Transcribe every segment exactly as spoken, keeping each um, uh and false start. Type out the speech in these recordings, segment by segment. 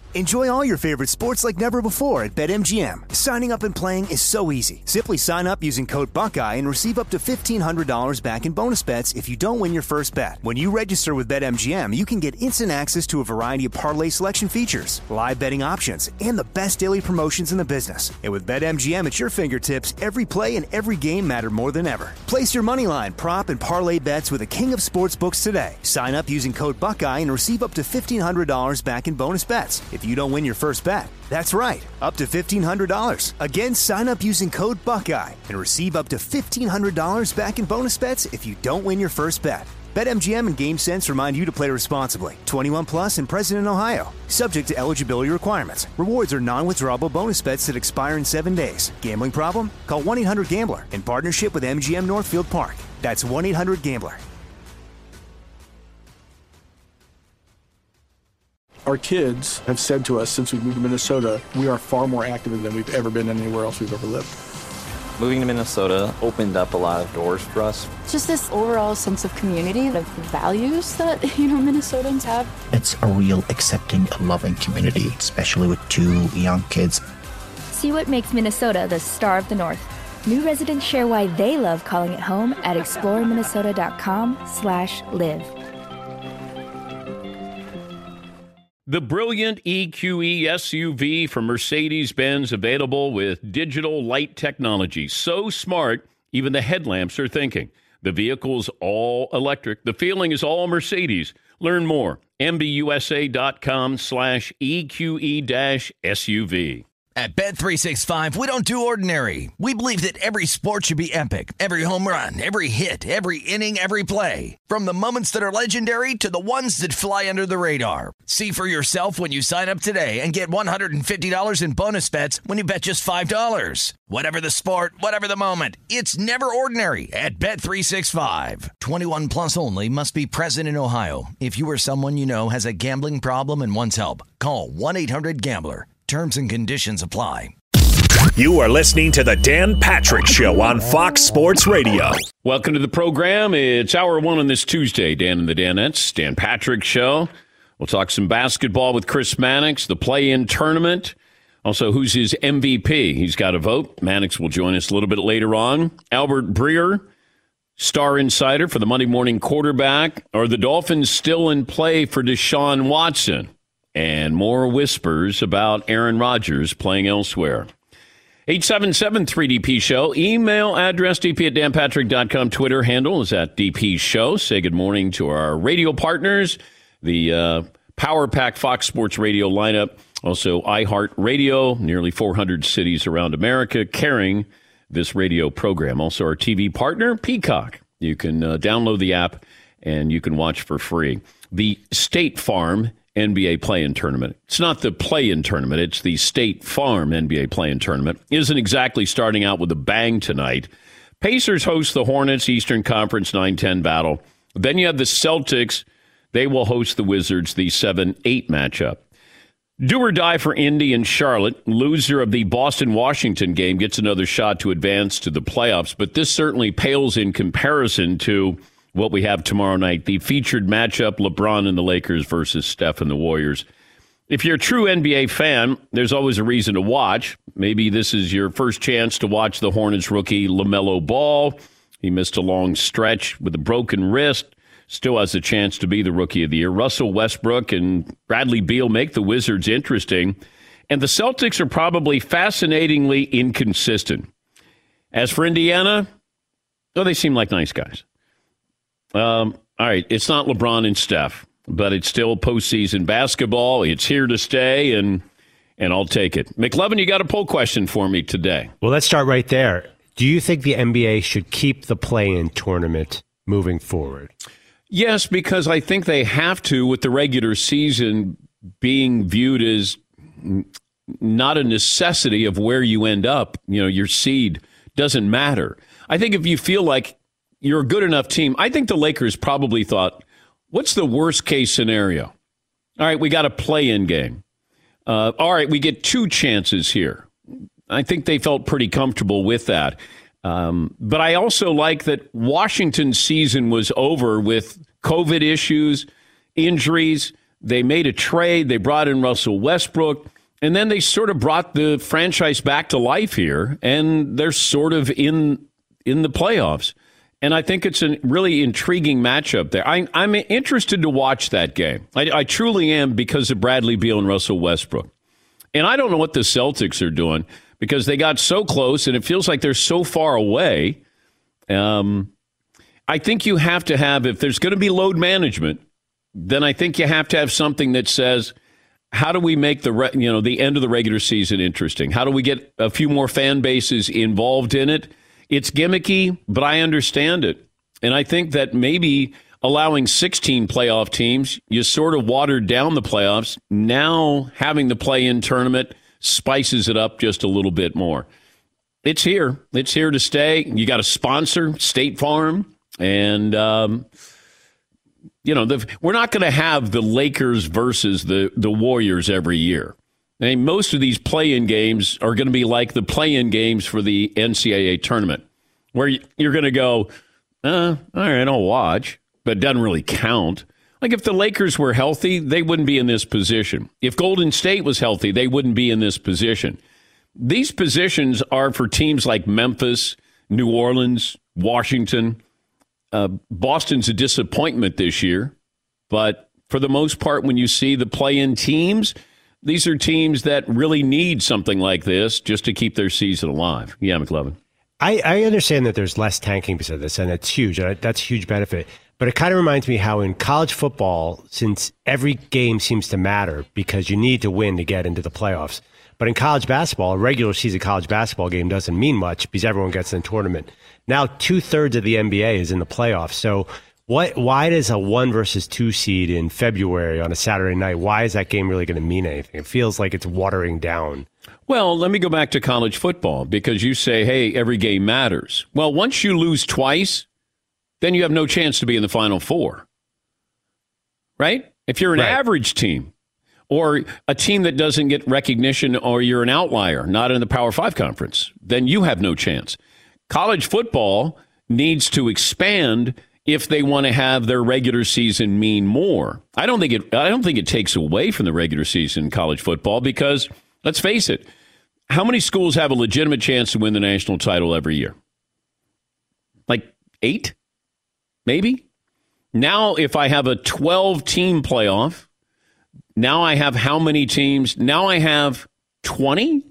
Enjoy all your favorite sports like never before at BetMGM. Signing up and playing is so easy. Simply sign up using code Buckeye and receive up to fifteen hundred dollars back in bonus bets if you don't win your first bet. When you register with BetMGM, you can get instant access to a variety of parlay selection features, live betting options, and the best daily promotions in the business. And with BetMGM at your fingertips, every play and every game matter more than ever. Place your moneyline, prop, and parlay bets with the king of sportsbooks today. Sign up using code Buckeye and receive up to fifteen hundred dollars back in bonus bets if you don't win your first bet. That's right, up to fifteen hundred dollars. Again, sign up using code Buckeye and receive up to fifteen hundred dollars back in bonus bets if you don't win your first bet. BetMGM and GameSense remind you to play responsibly. twenty-one plus and present in Ohio. Subject to eligibility requirements. Rewards are non-withdrawable bonus bets that expire in seven days. Gambling problem? Call one eight hundred gambler in partnership with M G M Northfield Park. That's one eight hundred gambler. Our kids have said to us since we moved to Minnesota, we are far more active than we've ever been anywhere else we've ever lived. Moving to Minnesota opened up a lot of doors for us. Just this overall sense of community, the values that, you know, Minnesotans have. It's a real accepting, loving community, especially with two young kids. See what makes Minnesota the star of the North. New residents share why they love calling it home at exploreminnesota.com slash live. The brilliant E Q E S U V from Mercedes-Benz, available with digital light technology. So smart, even the headlamps are thinking. The vehicle's all electric. The feeling is all Mercedes. Learn more. MBUSA.com slash EQE dash SUV. At Bet three sixty-five, we don't do ordinary. We believe that every sport should be epic. Every home run, every hit, every inning, every play. From the moments that are legendary to the ones that fly under the radar. See for yourself when you sign up today and get one hundred fifty dollars in bonus bets when you bet just five dollars. Whatever the sport, whatever the moment, it's never ordinary at Bet three sixty-five. twenty-one plus only. Must be present in Ohio. If you or someone you know has a gambling problem and wants help, call one eight hundred gambler. Terms and conditions apply. You are listening to the Dan Patrick Show on Fox Sports Radio. Welcome to the program. It's hour one on this Tuesday. Dan and the Danettes, Dan Patrick Show. We'll talk some basketball with Chris Mannix, the play-in tournament. Also, who's his M V P? He's got a vote. Mannix will join us a little bit later on. Albert Breer, star insider for the Monday Morning Quarterback. Are the Dolphins still in play for Deshaun Watson? And more whispers about Aaron Rodgers playing elsewhere. eight seven seven three D P Show. Email address D P at dan patrick dot com. Twitter handle is at D P Show. Say good morning to our radio partners. The uh, Power Pack Fox Sports Radio lineup. Also iHeartRadio. Nearly four hundred cities around America carrying this radio program. Also our T V partner, Peacock. You can uh, download the app and you can watch for free. The State Farm N B A play-in tournament. It's not the play-in tournament. It's the State Farm N B A play-in tournament. Isn't exactly starting out with a bang tonight. Pacers host the Hornets Eastern Conference nine ten battle. Then you have the Celtics. They will host the Wizards, the seven eight matchup. Do or die for Indy and Charlotte. Loser of the Boston-Washington game gets another shot to advance to the playoffs, but this certainly pales in comparison to what we have tomorrow night, the featured matchup, LeBron and the Lakers versus Steph and the Warriors. If you're a true N B A fan, there's always a reason to watch. Maybe this is your first chance to watch the Hornets rookie LaMelo Ball. He missed a long stretch with a broken wrist. Still has a chance to be the Rookie of the Year. Russell Westbrook and Bradley Beal make the Wizards interesting. And the Celtics are probably fascinatingly inconsistent. As for Indiana, oh, they seem like nice guys. Um, all right, it's not LeBron and Steph, but it's still postseason basketball. It's here to stay, and and I'll take it. McLevin, you got a poll question for me today. Well, let's start right there. Do you think the N B A should keep the play-in tournament moving forward? Yes, because I think they have to, with the regular season being viewed as not a necessity of where you end up. You know, your seed doesn't matter. I think if you feel like you're a good enough team, I think the Lakers probably thought, what's the worst case scenario? All right, we got a play-in game. Uh, all right, we get two chances here. I think they felt pretty comfortable with that. Um, but I also like that Washington's season was over with COVID issues, injuries. They made a trade. They brought in Russell Westbrook. And then they sort of brought the franchise back to life here. And they're sort of in in the playoffs. And I think it's a really intriguing matchup there. I, I'm interested to watch that game. I, I truly am, because of Bradley Beal and Russell Westbrook. And I don't know what the Celtics are doing, because they got so close and it feels like they're so far away. Um, I think you have to have, if there's going to be load management, then I think you have to have something that says, how do we make the re- you know the end of the regular season interesting? How do we get a few more fan bases involved in it? It's gimmicky, but I understand it. And I think that maybe allowing sixteen playoff teams, you sort of watered down the playoffs. Now having the play-in tournament spices it up just a little bit more. It's here. It's here to stay. You got a sponsor, State Farm, and um, you know the, we're not going to have the Lakers versus the, the Warriors every year. I mean, most of these play-in games are going to be like the play-in games for the N C double A tournament, where you're going to go, uh, all right, I'll watch, but it doesn't really count. Like if the Lakers were healthy, they wouldn't be in this position. If Golden State was healthy, they wouldn't be in this position. These positions are for teams like Memphis, New Orleans, Washington. Uh, Boston's a disappointment this year, but for the most part, when you see the play-in teams, these are teams that really need something like this just to keep their season alive. Yeah, McLovin. I, I understand that there's less tanking because of this, and it's huge. That's a huge benefit. But it kind of reminds me how in college football, since every game seems to matter because you need to win to get into the playoffs. But in college basketball, a regular season college basketball game doesn't mean much because everyone gets in the tournament. Now, two-thirds of the N B A is in the playoffs. So what? Why does a one versus two seed in February on a Saturday night, why is that game really going to mean anything? It feels like it's watering down. Well, let me go back to college football, because you say, hey, every game matters. Well, once you lose twice, then you have no chance to be in the Final Four, right? If you're an right. average team or a team that doesn't get recognition, or you're an outlier, not in the Power Five conference, then you have no chance. College football needs to expand if they want to have their regular season mean more. I don't think it. I don't think it takes away from the regular season in college football, because let's face it, how many schools have a legitimate chance to win the national title every year? Like eight, maybe. Now, if I have a twelve-team playoff, now I have how many teams? Now I have twenty,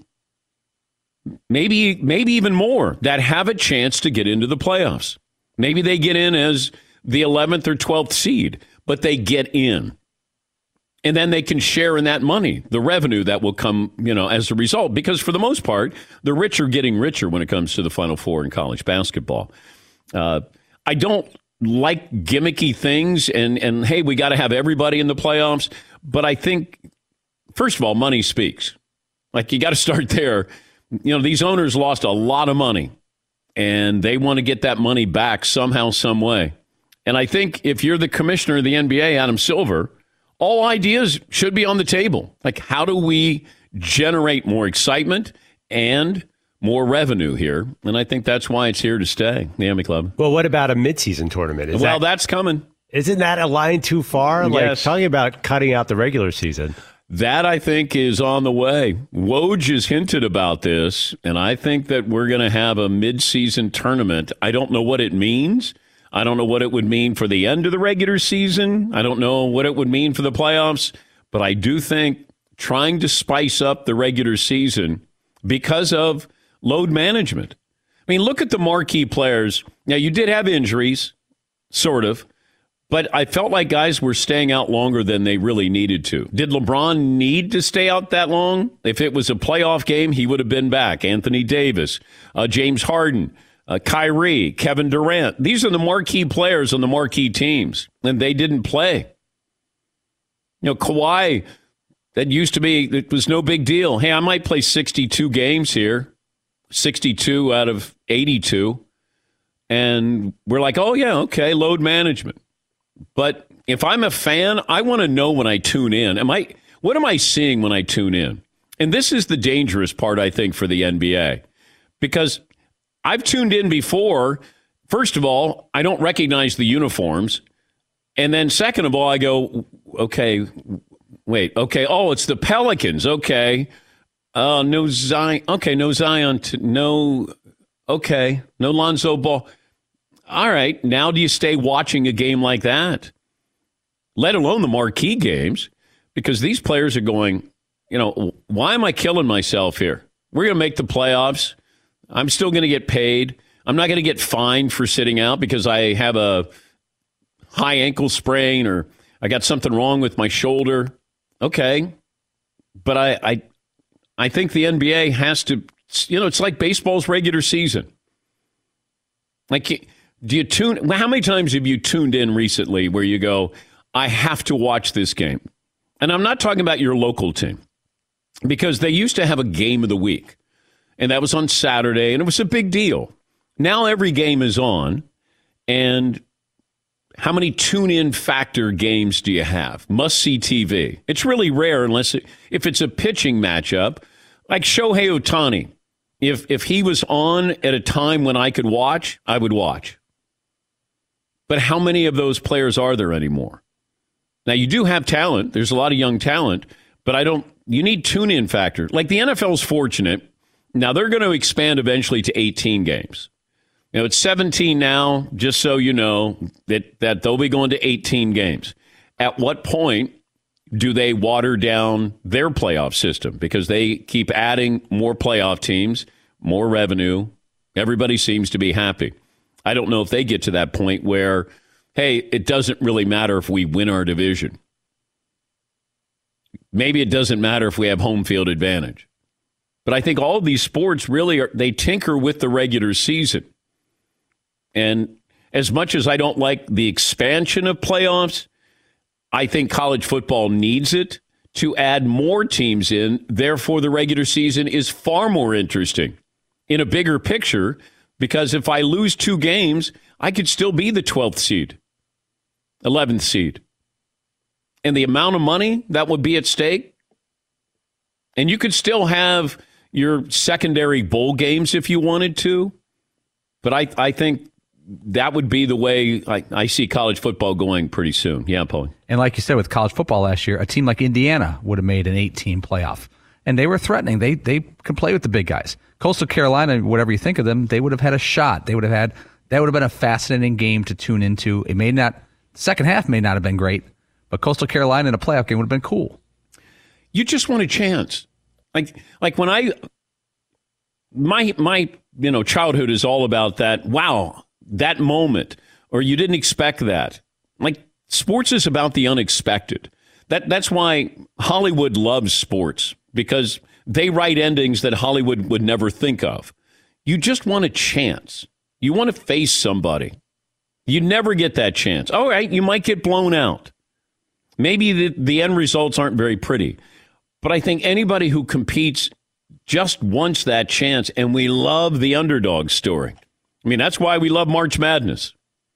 maybe, maybe even more that have a chance to get into the playoffs. Maybe they get in as the eleventh or twelfth seed, but they get in. And then they can share in that money, the revenue that will come, you know, as a result. Because for the most part, the rich are getting richer when it comes to the Final Four in college basketball. Uh, I don't like gimmicky things and, and hey, we got to have everybody in the playoffs. But I think, first of all, money speaks. Like, you got to start there. You know, these owners lost a lot of money, and they want to get that money back somehow, some way. And I think if you're the commissioner of the N B A, Adam Silver, all ideas should be on the table. Like, how do we generate more excitement and more revenue here? And I think that's why it's here to stay, the Emmy Club. Well, what about a midseason tournament? Is well, that, that's coming. Isn't that a line too far? Yes. Like, talking about cutting out the regular season. That, I think, is on the way. Woj has hinted about this, and I think that we're going to have a midseason tournament. I don't know what it means. I don't know what it would mean for the end of the regular season. I don't know what it would mean for the playoffs. But I do think trying to spice up the regular season because of load management. I mean, look at the marquee players. Now, you did have injuries, sort of. But I felt like guys were staying out longer than they really needed to. Did LeBron need to stay out that long? If it was a playoff game, he would have been back. Anthony Davis, uh, James Harden, uh, Kyrie, Kevin Durant. These are the marquee players on the marquee teams, and they didn't play. You know, Kawhi, that used to be, it was no big deal. Hey, I might play sixty-two games here, sixty-two out of eighty-two. And we're like, oh, yeah, okay, load management. But if I'm a fan, I want to know when I tune in. Am I? What am I seeing when I tune in? And this is the dangerous part, I think, for the N B A. Because I've tuned in before. First of all, I don't recognize the uniforms. And then second of all, I go, okay, wait, okay. Oh, it's the Pelicans. Okay. Uh, no Zion. Okay. No Zion. T- no. Okay. No Lonzo Ball. All right. Now do you stay watching a game like that? Let alone the marquee games, because these players are going, you know, why am I killing myself here? We're going to make the playoffs. I'm still going to get paid. I'm not going to get fined for sitting out because I have a high ankle sprain or I got something wrong with my shoulder. Okay. But I, I, I think the N B A has to, you know, it's like baseball's regular season. Like, do you tune, how many times have you tuned in recently where you go, I have to watch this game? And I'm not talking about your local team, because they used to have a game of the week, and that was on Saturday, and it was a big deal. Now every game is on, and how many tune-in factor games do you have? Must-see T V. It's really rare unless it, if it's a pitching matchup, like Shohei Ohtani. If if he was on at a time when I could watch, I would watch. But how many of those players are there anymore? Now, you do have talent. There's a lot of young talent, but I don't. You need tune-in factor. Like the N F L is fortunate. Now, they're going to expand eventually to eighteen games. You know, it's seventeen now, just so you know, that, that they'll be going to eighteen games. At what point do they water down their playoff system? Because they keep adding more playoff teams, more revenue. Everybody seems to be happy. I don't know if they get to that point where, hey, it doesn't really matter if we win our division. Maybe it doesn't matter if we have home field advantage. But I think all of these sports really are, they tinker with the regular season. And as much as I don't like the expansion of playoffs, I think college football needs it to add more teams in. Therefore, the regular season is far more interesting in a bigger picture, because if I lose two games, I could still be the twelfth seed, eleventh seed. And the amount of money that would be at stake, and you could still have your secondary bowl games if you wanted to. But I, I think that would be the way I, I see college football going pretty soon. Yeah, Paul. And like you said, with college football last year, a team like Indiana would have made an eight-team playoff. And they were threatening. They they could play with the big guys. Coastal Carolina, whatever you think of them, they would have had a shot. They would have had that would have been a fascinating game to tune into. It may not, the second half may not have been great, but Coastal Carolina in a playoff game would have been cool. You just want a chance. Like like when I my my you know childhood is all about that. Wow, that moment, or you didn't expect that. Like sports is about the unexpected. That that's why Hollywood loves sports, because they write endings that Hollywood would never think of. You just want a chance. You want to face somebody. You never get that chance. All right, you might get blown out. Maybe the, the end results aren't very pretty. But I think anybody who competes just wants that chance, and we love the underdog story. I mean, that's why we love March Madness.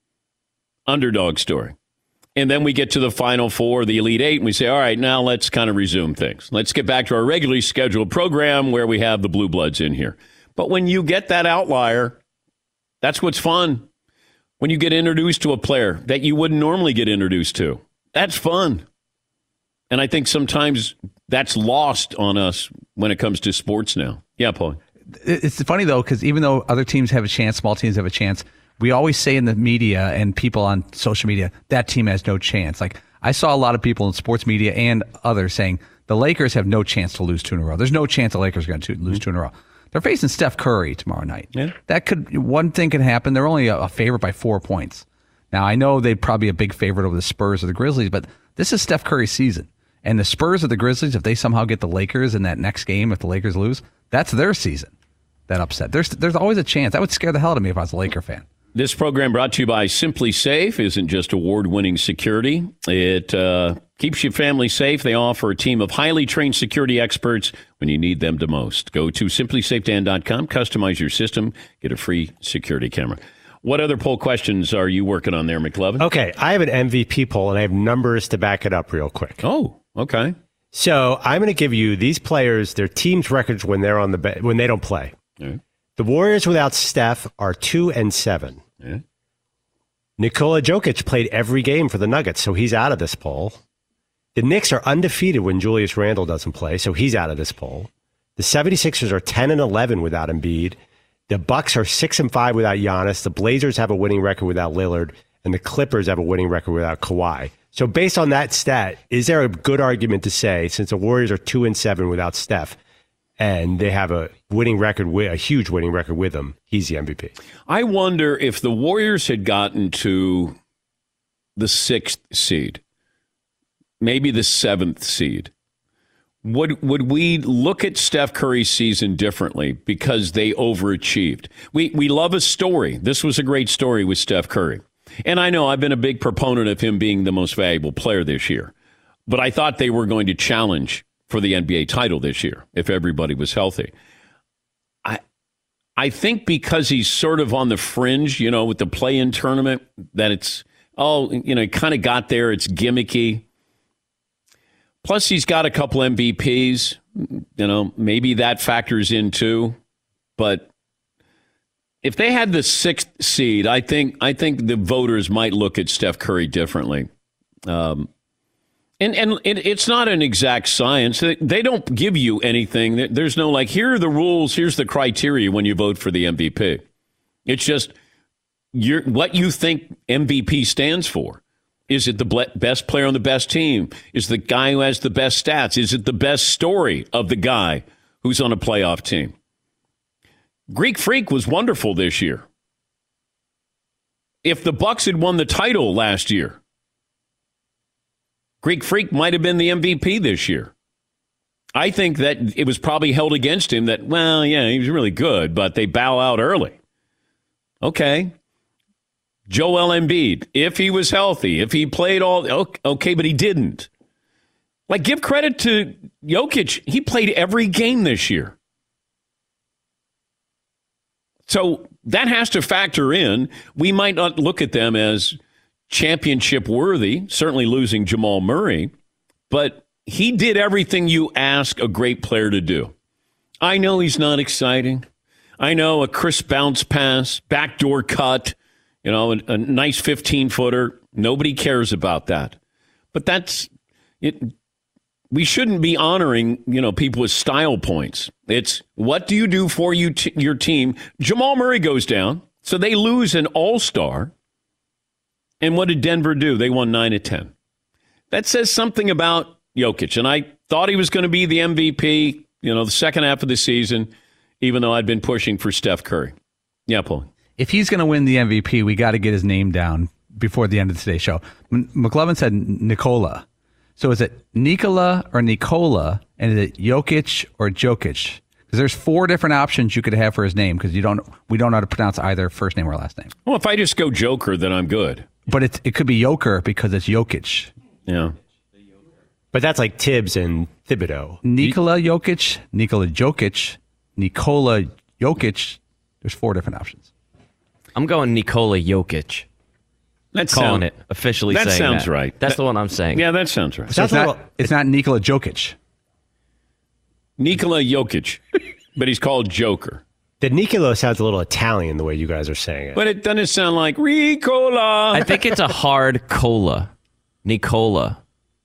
Underdog story. And then we get to the Final Four, the Elite Eight, and we say, all right, now let's kind of resume things. Let's get back to our regularly scheduled program where we have the Blue Bloods in here. But when you get that outlier, that's what's fun. When you get introduced to a player that you wouldn't normally get introduced to, that's fun. And I think sometimes that's lost on us when it comes to sports now. Yeah, Paul. It's funny, though, because even though other teams have a chance, small teams have a chance, we always say in the media and people on social media, that team has no chance. Like, I saw a lot of people in sports media and others saying the Lakers have no chance to lose two in a row. There's no chance the Lakers are going to lose two in a row. They're facing Steph Curry tomorrow night. Yeah. That could, one thing could happen. They're only a, a favorite by four points. Now, I know they'd probably be a big favorite over the Spurs or the Grizzlies, but this is Steph Curry's season. And the Spurs or the Grizzlies, if they somehow get the Lakers in that next game, if the Lakers lose, that's their season, that upset. There's there's always a chance. That would scare the hell out of me if I was a Laker fan. This program brought to you by Simply Safe isn't just award-winning security. It uh, keeps your family safe. They offer a team of highly trained security experts when you need them the most. Go to simply safe dan dot com, customize your system, get a free security camera. What other poll questions are you working on there, McLovin? Okay, I have an M V P poll, and I have numbers to back it up real quick. Oh, okay. So I'm going to give you these players, their team's records when they're on the be- when they don't play. Yeah. The Warriors without Steph are two and seven. Yeah. Nikola Jokic played every game for the Nuggets, so he's out of this poll. The Knicks are undefeated when Julius Randle doesn't play, so he's out of this poll. The 76ers are ten and eleven without Embiid. The Bucks are six and five without Giannis. The Blazers have a winning record without Lillard, and the Clippers have a winning record without Kawhi. So based on that stat, is there a good argument to say, since the Warriors are two and seven without Steph, and they have a winning record, with a huge winning record with him, he's the M V P? I wonder if the Warriors had gotten to the sixth seed, maybe the seventh seed, would would we look at Steph Curry's season differently because they overachieved? We we love a story. This was a great story with Steph Curry. And I know I've been a big proponent of him being the most valuable player this year. But I thought they were going to challenge for the N B A title this year if everybody was healthy. I I think because he's sort of on the fringe, you know, with the play-in tournament, that it's, oh, you know, he kind of got there. It's gimmicky. Plus, he's got a couple M V Ps. You know, maybe that factors in too. But if they had the sixth seed, I think I think the voters might look at Steph Curry differently. Um, and and it, it's not an exact science. They, they don't give you anything. There's no like, here are the rules, here's the criteria when you vote for the M V P. It's just you're, what you think M V P stands for. Is it the best player on the best team? Is the guy who has the best stats? Is it the best story of the guy who's on a playoff team? Greek Freak was wonderful this year. If the Bucks had won the title last year, Greek Freak might have been the M V P this year. I think that it was probably held against him that, well, yeah, he was really good, but they bow out early. Okay. Joel Embiid, if he was healthy, if he played all, okay, but he didn't. Like, give credit to Jokic. He played every game this year. So that has to factor in. We might not look at them as championship worthy, certainly losing Jamal Murray, but he did everything you ask a great player to do. I know he's not exciting. I know a crisp bounce pass, backdoor cut, you know, a, a nice fifteen-footer. Nobody cares about that. But that's it. We shouldn't be honoring, you know, people with style points. It's what do you do for you t- your team? Jamal Murray goes down, so they lose an all-star. And what did Denver do? They won nine of ten. That says something about Jokic. And I thought he was going to be the M V P, you know, the second half of the season, even though I'd been pushing for Steph Curry. Yeah, Paul. If he's going to win the M V P, we got to get his name down before the end of today's show. M- McLovin said Nikola. So is it Nikola or Nikola, and is it Jokic or Jokic? Because there's four different options you could have for his name, because you don't, we don't know how to pronounce either first name or last name. Well, if I just go Joker, then I'm good. But it it could be Joker because it's Jokic. Yeah. But that's like Tibbs and Thibodeau. Nikola Jokic, Nikola Jokic, Nikola Jokic. There's four different options. I'm going Nikola Jokic. That's calling sound, it officially. That saying sounds that. right. That's that, the one I'm saying. Yeah, that sounds right. So it's, not, it's not Nikola Jokic. Nikola Jokic, but he's called Joker. The Nikola sounds a little Italian the way you guys are saying it. But it doesn't sound like Ricola. I think it's a hard cola. Nicola.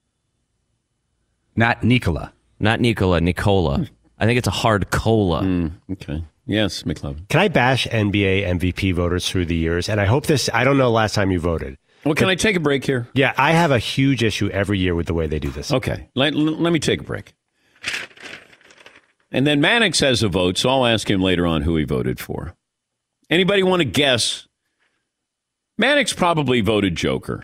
Not Nikola. Not Nikola, Nicola. I think it's a hard cola. Mm, okay. Yes, McLovin. Can I bash N B A M V P voters through the years? And I hope this, I don't know last time you voted. Well, can I take a break here? Yeah, I have a huge issue every year with the way they do this. Okay. Let, let me take a break. And then Mannix has a vote, so I'll ask him later on who he voted for. Anybody want to guess? Mannix probably voted Joker.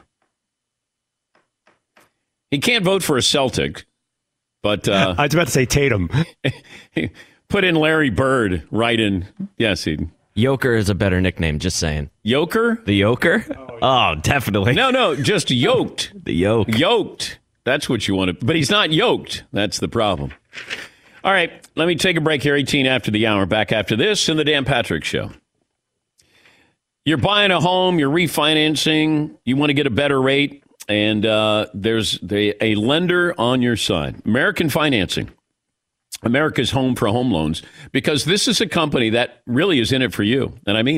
He can't vote for a Celtic, but... Uh, I was about to say Tatum. Put in Larry Bird right in. Yes, he. Joker is a better nickname, just saying. Joker? The Joker? Oh, oh definitely. No, no, just yoked. The yoke. Yoked. That's what you want to. But he's not yoked. That's the problem. All right, let me take a break here, eighteen after the hour. Back after this in the Dan Patrick Show. You're buying a home, you're refinancing, you want to get a better rate, and uh, there's the, a lender on your side. American Financing. America's home for home loans, because this is a company that really is in it for you. And I mean it.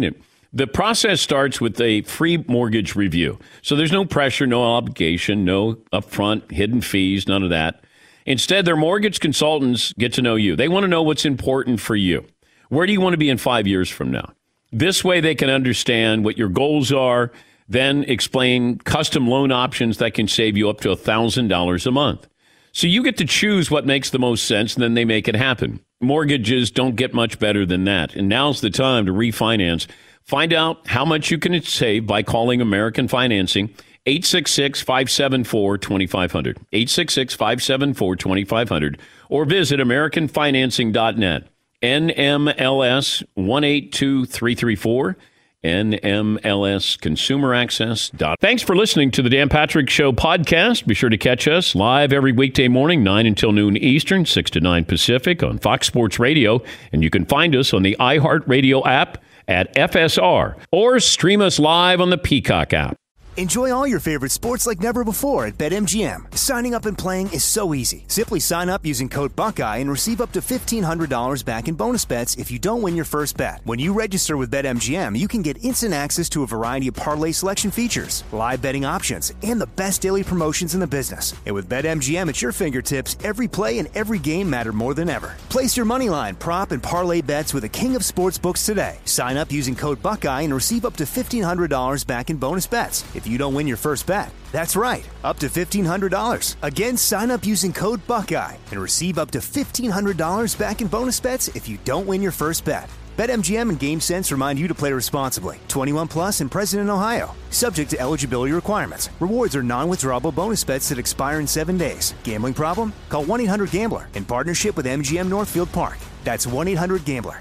The process starts with a free mortgage review. So there's no pressure, no obligation, no upfront hidden fees, none of that. Instead, their mortgage consultants get to know you. They want to know what's important for you. Where do you want to be in five years from now? This way they can understand what your goals are, then explain custom loan options that can save you up to one thousand dollars a month. So you get to choose what makes the most sense, and then they make it happen. Mortgages don't get much better than that. And now's the time to refinance. Find out how much you can save by calling American Financing, eight six six, five seven four, two five zero zero, eight six six, five seven four, two five zero zero, or visit american financing dot net. N M L S one eight two three three four. N M L S Consumer Access. Thanks for listening to the Dan Patrick Show podcast. Be sure to catch us live every weekday morning, nine until noon Eastern, six to nine Pacific on Fox Sports Radio. And you can find us on the iHeartRadio app at F S R or stream us live on the Peacock app. Enjoy all your favorite sports like never before at BetMGM. Signing up and playing is so easy. Simply sign up using code Buckeye and receive up to fifteen hundred dollars back in bonus bets if you don't win your first bet. When you register with BetMGM, you can get instant access to a variety of parlay selection features, live betting options, and the best daily promotions in the business. And with BetMGM at your fingertips, every play and every game matter more than ever. Place your moneyline, prop, and parlay bets with the king of sportsbooks today. Sign up using code Buckeye and receive up to fifteen hundred dollars back in bonus bets if you don't win your first bet. That's right, up to fifteen hundred dollars. Again, sign up using code Buckeye and receive up to fifteen hundred dollars back in bonus bets if you don't win your first bet. BetMGM and GameSense remind you to play responsibly. twenty-one plus and present in Ohio. Subject to eligibility requirements. Rewards are non-withdrawable bonus bets that expire in seven days. Gambling problem? Call one eight hundred gambler in partnership with M G M Northfield Park. That's one eight hundred gambler.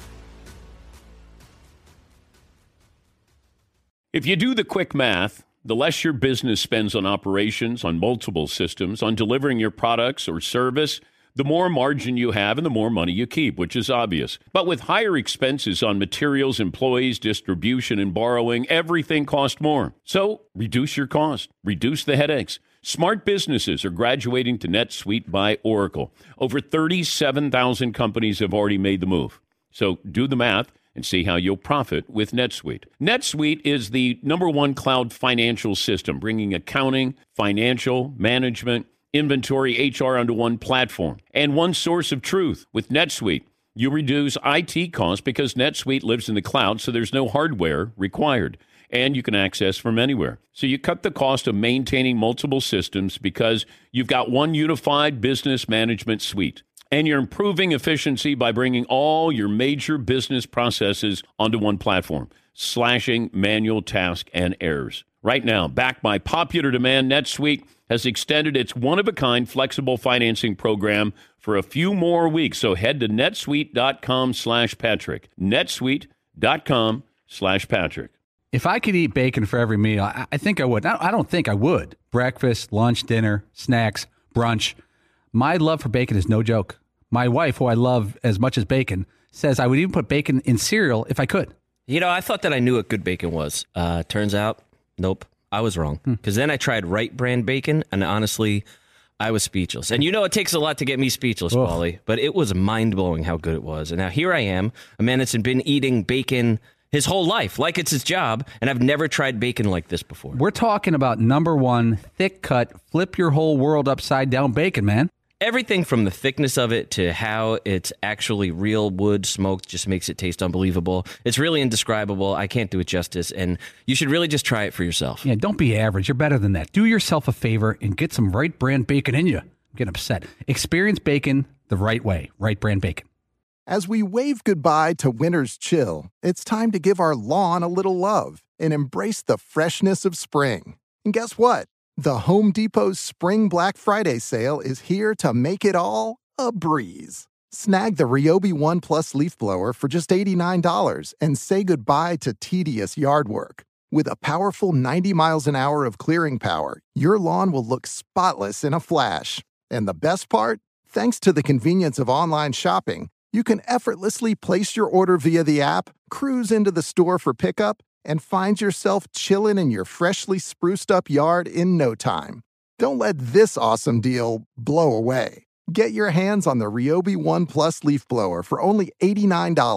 If you do the quick math, the less your business spends on operations, on multiple systems, on delivering your products or service, the more margin you have and the more money you keep, which is obvious. But with higher expenses on materials, employees, distribution, and borrowing, everything costs more. So reduce your cost, reduce the headaches. Smart businesses are graduating to NetSuite by Oracle. Over thirty-seven thousand companies have already made the move. So do the math and see how you'll profit with NetSuite. NetSuite is the number one cloud financial system, bringing accounting, financial, management, inventory, H R onto one platform and one source of truth. With NetSuite, you reduce I T costs because NetSuite lives in the cloud, so there's no hardware required, and you can access from anywhere. So you cut the cost of maintaining multiple systems because you've got one unified business management suite. And you're improving efficiency by bringing all your major business processes onto one platform, slashing manual tasks and errors. Right now, backed by popular demand, NetSuite has extended its one-of-a-kind flexible financing program for a few more weeks. So head to netsuite.com slash Patrick. netsuite.com slash Patrick. If I could eat bacon for every meal, I, I think I would. I don't think I would. Breakfast, lunch, dinner, snacks, brunch. My love for bacon is no joke. My wife, who I love as much as bacon, says I would even put bacon in cereal if I could. You know, I thought that I knew what good bacon was. Uh, turns out, nope, I was wrong. Because hmm. then I tried Wright brand bacon, and honestly, I was speechless. And you know it takes a lot to get me speechless, oh. Paulie, but it was mind-blowing how good it was. And now here I am, a man that's been eating bacon his whole life, like it's his job, and I've never tried bacon like this before. We're talking about number one, thick-cut, flip your whole world upside-down bacon, man. Everything from the thickness of it to how it's actually real wood smoked just makes it taste unbelievable. It's really indescribable. I can't do it justice, and you should really just try it for yourself. Yeah, don't be average. You're better than that. Do yourself a favor and get some Wright brand bacon in you. I'm getting upset. Experience bacon the right way. Wright brand bacon. As we wave goodbye to winter's chill, it's time to give our lawn a little love and embrace the freshness of spring. And guess what? The Home Depot's Spring Black Friday sale is here to make it all a breeze. Snag the Ryobi One Plus leaf blower for just eighty-nine dollars and say goodbye to tedious yard work. With a powerful ninety miles an hour of clearing power, your lawn will look spotless in a flash. And the best part? Thanks to the convenience of online shopping, you can effortlessly place your order via the app, cruise into the store for pickup, and find yourself chilling in your freshly spruced up yard in no time. Don't let this awesome deal blow away. Get your hands on the Ryobi One Plus leaf blower for only eighty-nine dollars.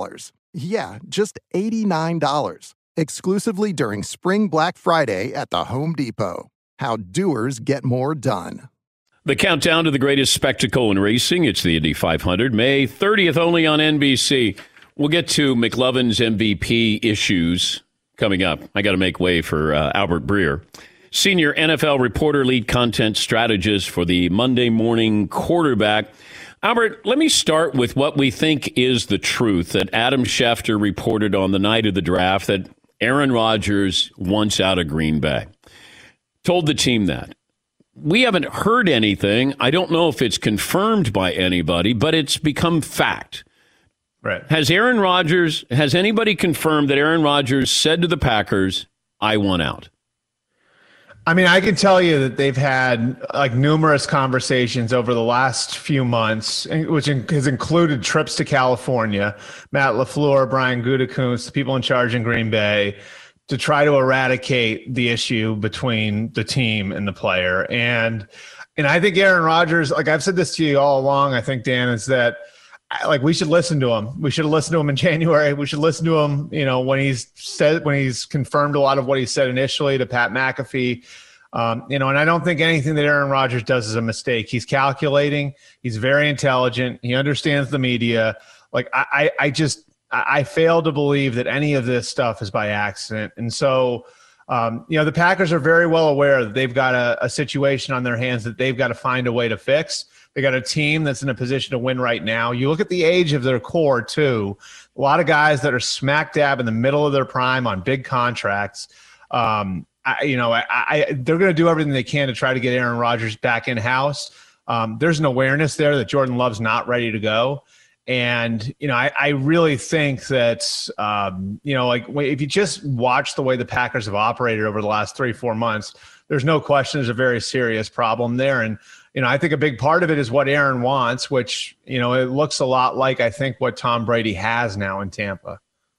Yeah, just eighty-nine dollars. Exclusively during Spring Black Friday at the Home Depot. How doers get more done. The countdown to the greatest spectacle in racing. It's the Indy five hundred, May thirtieth, only on N B C. We'll get to McLovin's M V P issues coming up. I got to make way for uh, Albert Breer, senior N F L reporter, lead content strategist for the Monday Morning Quarterback. Albert, let me start with what we think is the truth that Adam Schefter reported on the night of the draft, that Aaron Rodgers wants out of Green Bay. Told the team that. We haven't heard anything. I don't know if it's confirmed by anybody, but it's become fact. Right. Has Aaron Rodgers, has anybody confirmed that Aaron Rodgers said to the Packers, I want out? I mean, I can tell you that they've had like numerous conversations over the last few months, which has included trips to California, Matt LaFleur, Brian Gutekunst, the people in charge in Green Bay, to try to eradicate the issue between the team and the player. And, and I think Aaron Rodgers, like I've said this to you all along, I think, Dan, is that like we should listen to him. We should have listened to him in January. We should listen to him, you know, when he's said, when he's confirmed a lot of what he said initially to Pat McAfee, um, you know, and I don't think anything that Aaron Rodgers does is a mistake. He's calculating. He's very intelligent. He understands the media. Like I, I, I just, I fail to believe that any of this stuff is by accident. And so, um, you know, the Packers are very well aware that they've got a, a situation on their hands that they've got to find a way to fix. They got a team that's in a position to win right now. You look at the age of their core, too. A lot of guys that are smack dab in the middle of their prime on big contracts. Um, I, you know, I, I, they're going to do everything they can to try to get Aaron Rodgers back in-house. Um, there's an awareness there that Jordan Love's not ready to go. And, you know, I, I really think that, um, you know, like if you just watch the way the Packers have operated over the last three, four months, there's no question there's a very serious problem there. And, you know, I think a big part of it is what Aaron wants, which, you know, it looks a lot like, I think, what Tom Brady has now in Tampa.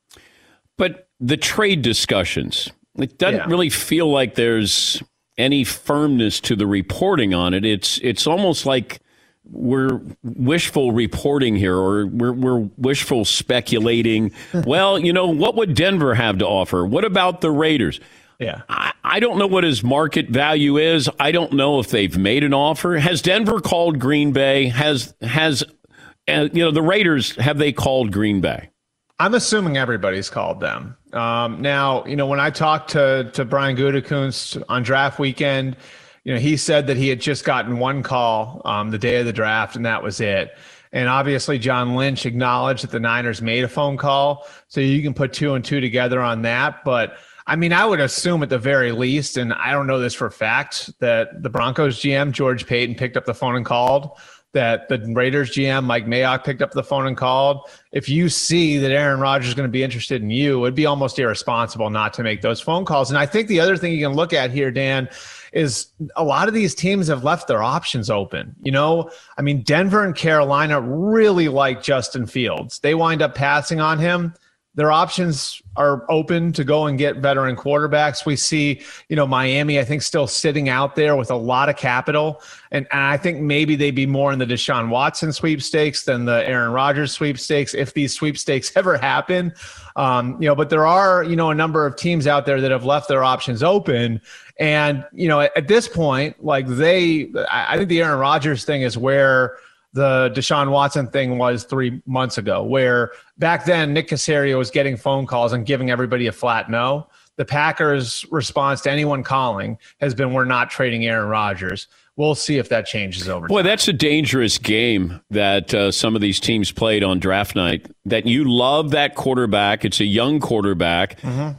But the trade discussions, it doesn't Yeah. really feel like there's any firmness to the reporting on it. It's it's almost like we're wishful reporting here, or we're, we're wishful speculating. Well, you know, what would Denver have to offer? What about the Raiders? Yeah. I, I don't know what his market value is. I don't know if they've made an offer. Has Denver called Green Bay? Has, has uh, you know, the Raiders, have they called Green Bay? I'm assuming everybody's called them. Um, now, you know, when I talked to, to Brian Gutekunst on draft weekend, you know, he said that he had just gotten one call um, the day of the draft, and that was it. And obviously, John Lynch acknowledged that the Niners made a phone call, so you can put two and two together on that. But I mean, I would assume at the very least, and I don't know this for a fact, that the Broncos G M, George Payton, picked up the phone and called, that the Raiders G M, Mike Mayock, picked up the phone and called. If you see that Aaron Rodgers is going to be interested in you, it'd be almost irresponsible not to make those phone calls. And I think the other thing you can look at here, Dan, is a lot of these teams have left their options open. You know, I mean, Denver and Carolina really like Justin Fields. They wind up passing on him. Their options are open to go and get veteran quarterbacks. We see, you know, Miami, I think, still sitting out there with a lot of capital. And, and I think maybe they'd be more in the Deshaun Watson sweepstakes than the Aaron Rodgers sweepstakes, if these sweepstakes ever happen. Um, you know, but there are, you know, a number of teams out there that have left their options open. And, you know, at, at this point, like they, I, I think the Aaron Rodgers thing is where the Deshaun Watson thing was three months ago, where back then Nick Caserio was getting phone calls and giving everybody a flat no. The Packers' response to anyone calling has been, we're not trading Aaron Rodgers. We'll see if that changes over time. Boy, that's a dangerous game that uh, some of these teams played on draft night, that you love that quarterback. It's a young quarterback.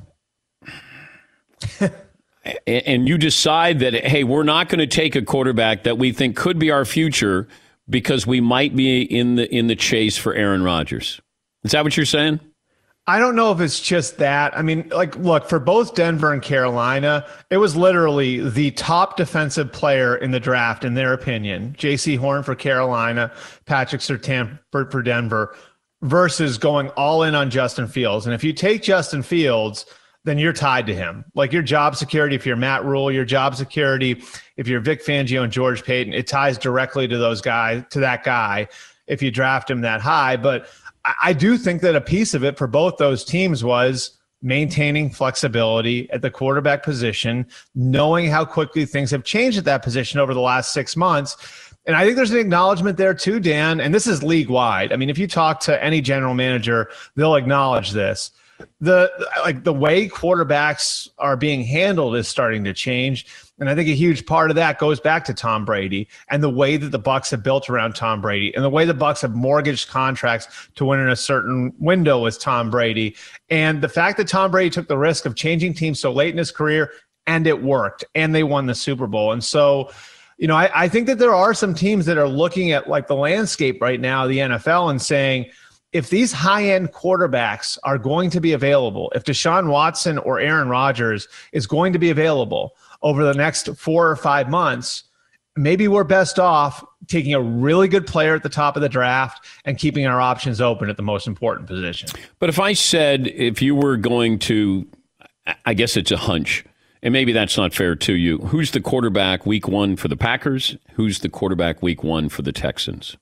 Mm-hmm. And you decide that, hey, we're not going to take a quarterback that we think could be our future because we might be in the in the chase for Aaron Rodgers. Is that what you're saying? I don't know if it's just that. I mean, like, look, for both Denver and Carolina, it was literally the top defensive player in the draft, in their opinion. J C Horn for Carolina, Patrick Surtain for, for Denver, versus going all in on Justin Fields. And if you take Justin Fields, then you're tied to him. Like your job security, if you're Matt Rule, your job security, if you're Vic Fangio and George Payton, it ties directly to those guys, to that guy. if you draft him that high. But I, I do think that a piece of it for both those teams was maintaining flexibility at the quarterback position, knowing how quickly things have changed at that position over the last six months. And I think there's an acknowledgement there too, Dan, and this is league-wide. I mean, if you talk to any general manager, they'll acknowledge this. The like the way quarterbacks are being handled is starting to change. And I think a huge part of that goes back to Tom Brady and the way that the Bucs have built around Tom Brady and the way the Bucs have mortgaged contracts to win in a certain window with Tom Brady. And the fact that Tom Brady took the risk of changing teams so late in his career, and it worked, and they won the Super Bowl. And so, you know, I, I think that there are some teams that are looking at like the landscape right now, the N F L, and saying, if these high-end quarterbacks are going to be available, if Deshaun Watson or Aaron Rodgers is going to be available over the next four or five months, maybe we're best off taking a really good player at the top of the draft and keeping our options open at the most important position. But if I said, if you were going to, I guess it's a hunch, and maybe that's not fair to you, who's the quarterback week one for the Packers? Who's the quarterback week one for the Texans?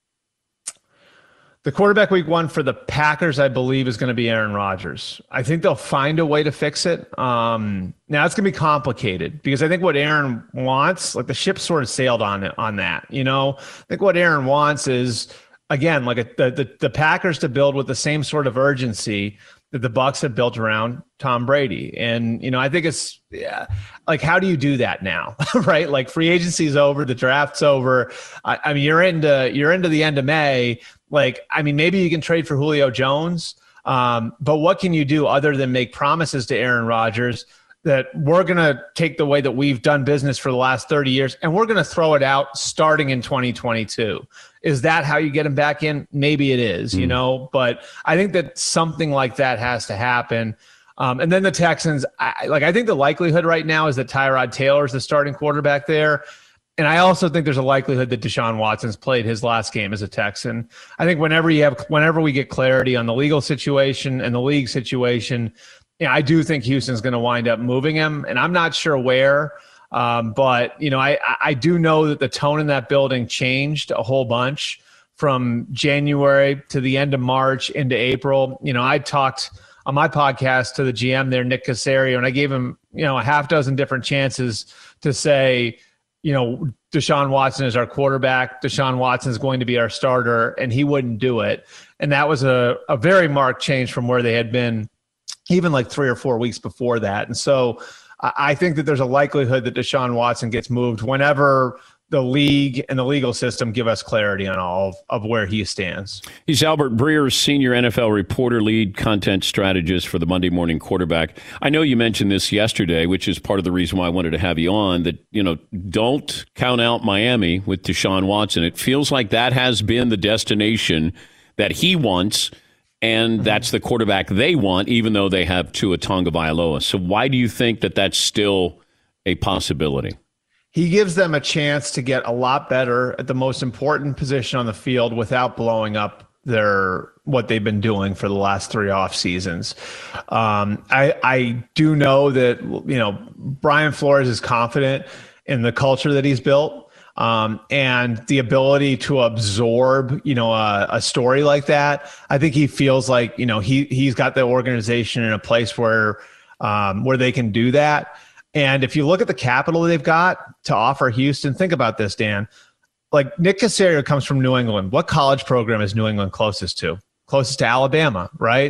The quarterback week one for the Packers, I believe, is going to be Aaron Rodgers. I think they'll find a way to fix it. Um, now, it's going to be complicated because I think what Aaron wants, like the ship sort of sailed on it, on that. You know, I think what Aaron wants is, again, like a, the, the the Packers to build with the same sort of urgency that the Bucs have built around Tom Brady. And, you know, I think it's yeah, like, how do you do that now? Right? Like, free agency's over, the draft's over. I, I mean, you're into you're into the end of May. Like, I mean, maybe you can trade for Julio Jones, um, but what can you do other than make promises to Aaron Rodgers that we're going to take the way that we've done business for the last thirty years and we're going to throw it out starting in twenty twenty-two? Is that how you get him back in? Maybe it is, mm. you know, but I think that something like that has to happen. Um, and then the Texans, I, like, I think the likelihood right now is that Tyrod Taylor is the starting quarterback there. And I also think there's a likelihood that Deshaun Watson's played his last game as a Texan. I think whenever you have, whenever we get clarity on the legal situation and the league situation, yeah, I do think Houston's going to wind up moving him, and I'm not sure where. Um, but you know, I I do know that the tone in that building changed a whole bunch from January to the end of March into April. You know, I talked on my podcast to the G M there, Nick Caserio, and I gave him, you know, a half dozen different chances to say, you know, Deshaun Watson is our quarterback. Deshaun Watson is going to be our starter, and he wouldn't do it. And that was a, a very marked change from where they had been even like three or four weeks before that. And so I think that there's a likelihood that Deshaun Watson gets moved whenever the league and the legal system give us clarity on all of, of where he stands. He's Albert Breer, senior N F L reporter, lead content strategist for the Monday Morning Quarterback. I know you mentioned this yesterday, which is part of the reason why I wanted to have you on, that, you know, don't count out Miami with Deshaun Watson. It feels like that has been the destination that he wants, and that's the quarterback they want, even though they have Tua Tagovailoa. So why do you think that that's still a possibility? He gives them a chance to get a lot better at the most important position on the field without blowing up their what they've been doing for the last three off seasons. Um, I, I do know that, you know, Brian Flores is confident in the culture that he's built, um, and the ability to absorb, you know, a, a story like that. I think he feels like, you know, he he's got the organization in a place where um, where they can do that. And if you look at the capital they've got to offer Houston, think about this, Dan. Like, Nick Caserio comes from New England. What college program is New England closest to? Closest to Alabama, right?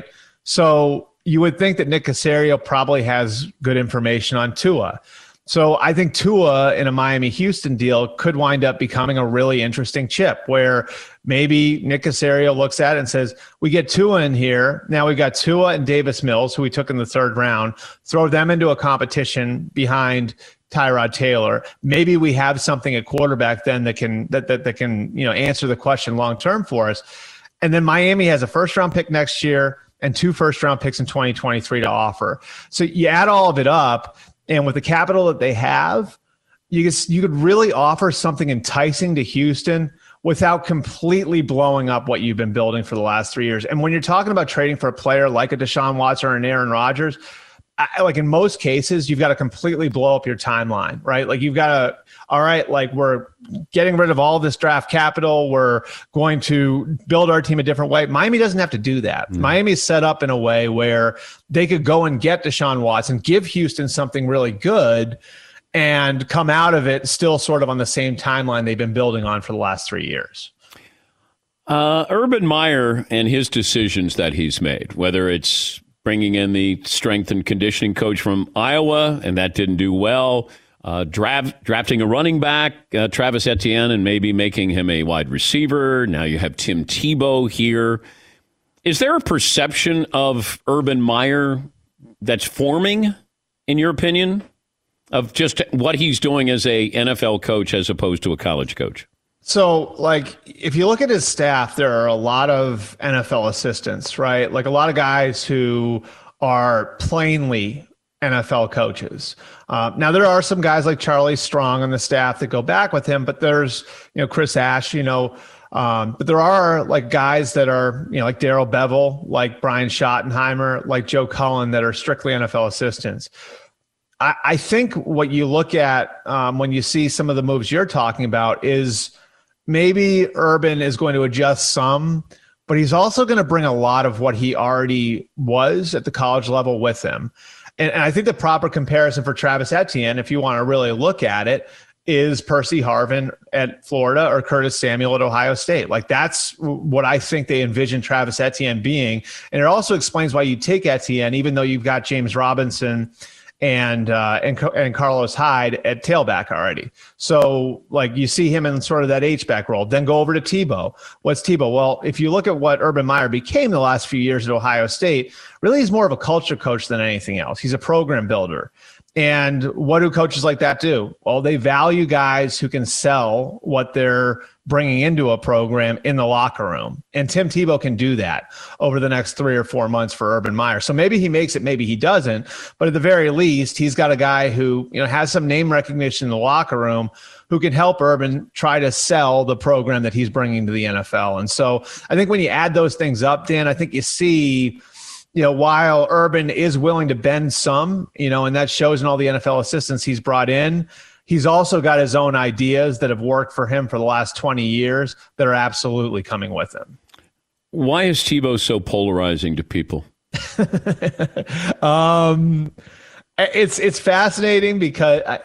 So you would think that Nick Caserio probably has good information on Tua. So I think Tua in a Miami-Hilton deal could wind up becoming a really interesting chip where maybe Nick Caserio looks at it and says, we get Tua in here. Now we've got Tua and Davis Mills, who we took in the third round, throw them into a competition behind Tyrod Taylor. Maybe we have something at quarterback then that can that that, that can, you know, answer the question long-term for us. And then Miami has a first-round pick next year and two first-round picks in twenty twenty-three to offer. So you add all of it up, and with the capital that they have, you could, you could really offer something enticing to Houston without completely blowing up what you've been building for the last three years. And when you're talking about trading for a player like a Deshaun Watson or an Aaron Rodgers, I, like in most cases, you've got to completely blow up your timeline, right? Like you've got to, all right, like we're getting rid of all this draft capital. We're going to build our team a different way. Miami doesn't have to do that. Mm. Miami's set up in a way where they could go and get Deshaun Watson, give Houston something really good, and come out of it still sort of on the same timeline they've been building on for the last three years. Uh, Urban Meyer and his decisions that he's made, whether it's bringing in the strength and conditioning coach from Iowa, and that didn't do well, uh, draft, drafting a running back, uh, Travis Etienne, and maybe making him a wide receiver. Now you have Tim Tebow here. Is there a perception of Urban Meyer that's forming, in your opinion, of just what he's doing as a N F L coach as opposed to a college coach? So, like, if you look at his staff, there are a lot of N F L assistants, right? Like a lot of guys who are plainly N F L coaches. Uh, now, there are some guys like Charlie Strong on the staff that go back with him, but there's, you know, Chris Ash, you know, um, but there are like guys that are, you know, like Darrell Bevel, like Brian Schottenheimer, like Joe Cullen that are strictly N F L assistants. I, I think what you look at um, when you see some of the moves you're talking about is maybe Urban is going to adjust some, but he's also going to bring a lot of what he already was at the college level with him. And, and I think the proper comparison for Travis Etienne, if you want to really look at it, is Percy Harvin at Florida or Curtis Samuel at Ohio State. Like that's what I think they envision Travis Etienne being. And it also explains why you take Etienne, even though you've got James Robinson and uh, and and Carlos Hyde at tailback already. So like you see him in sort of that H-back role. Then go over to Tebow. What's Tebow? Well, if you look at what Urban Meyer became the last few years at Ohio State, really he's more of a culture coach than anything else. He's a program builder. And what do coaches like that do? Well, they value guys who can sell what they're bringing into a program in the locker room. And Tim Tebow can do that over the next three or four months for Urban Meyer. So maybe he makes it, maybe he doesn't. But at the very least, he's got a guy who, you know, has some name recognition in the locker room who can help Urban try to sell the program that he's bringing to the N F L. And so I think when you add those things up, Dan, I think you see, you know, while Urban is willing to bend some, you know, and that shows in all the N F L assistants he's brought in, he's also got his own ideas that have worked for him for the last twenty years that are absolutely coming with him. Why is Tebow so polarizing to people? um, it's it's fascinating because I,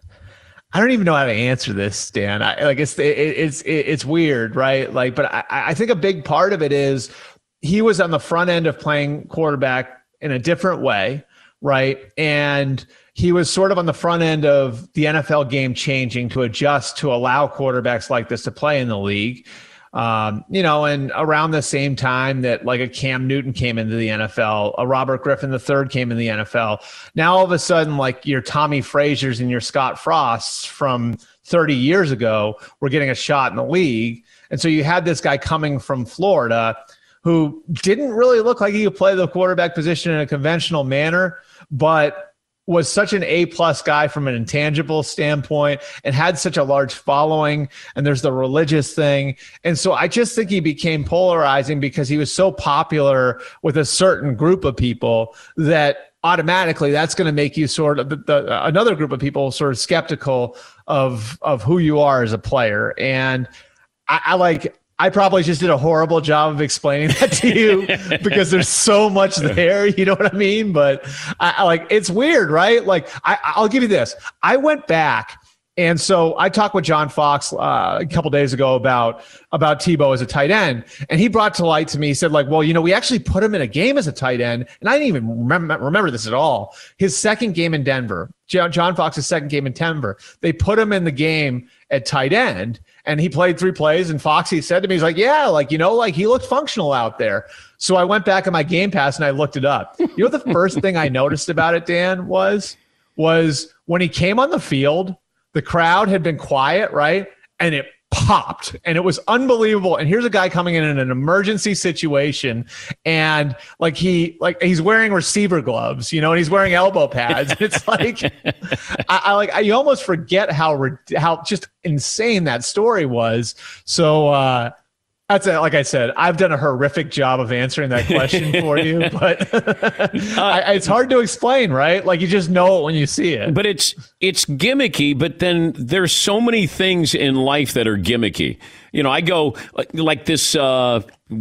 I don't even know how to answer this, Dan. I, like it's it, it's it, it's weird, right? Like, but I, I think a big part of it is he was on the front end of playing quarterback in a different way, right? And he was sort of on the front end of the N F L game changing to adjust to allow quarterbacks like this to play in the league. Um, you know, and around the same time that like a Cam Newton came into the N F L, a Robert Griffin the third came in the N F L. Now all of a sudden, like your Tommy Frazier's and your Scott Frosts from thirty years ago were getting a shot in the league. And so you had this guy coming from Florida who didn't really look like he could play the quarterback position in a conventional manner, but was such an A-plus guy from an intangible standpoint and had such a large following. And there's the religious thing. And so I just think he became polarizing because he was so popular with a certain group of people that automatically that's going to make you sort of the, the, another group of people sort of skeptical of, of who you are as a player. And I, I like, I probably just did a horrible job of explaining that to you because there's so much there, you know what I mean? But I, I like, it's weird, right? Like I, I'll give you this. I went back. And so I talked with John Fox uh, a couple days ago about, about Tebow as a tight end. And he brought to light to me, he said like, well, you know, we actually put him in a game as a tight end. And I didn't even remember, remember this at all. His second game in Denver, John Fox's second game in Denver, they put him in the game at tight end and he played three plays. And Foxy said to me, he's like, yeah, like, you know, like he looked functional out there. So I went back in my Game Pass and I looked it up. You know, the first thing I noticed about it, Dan, was, was when he came on the field, the crowd had been quiet, right? And it popped and it was unbelievable. And here's a guy coming in in an emergency situation. And like he, like he's wearing receiver gloves, you know, and he's wearing elbow pads. And it's like, I, I like, I, you almost forget how, how just insane that story was. So, uh, That's a, like I said, I've done a horrific job of answering that question for you, but I, it's hard to explain, right? Like you just know it when you see it. But it's it's gimmicky, but then there's so many things in life that are gimmicky. You know, I go like, like this uh,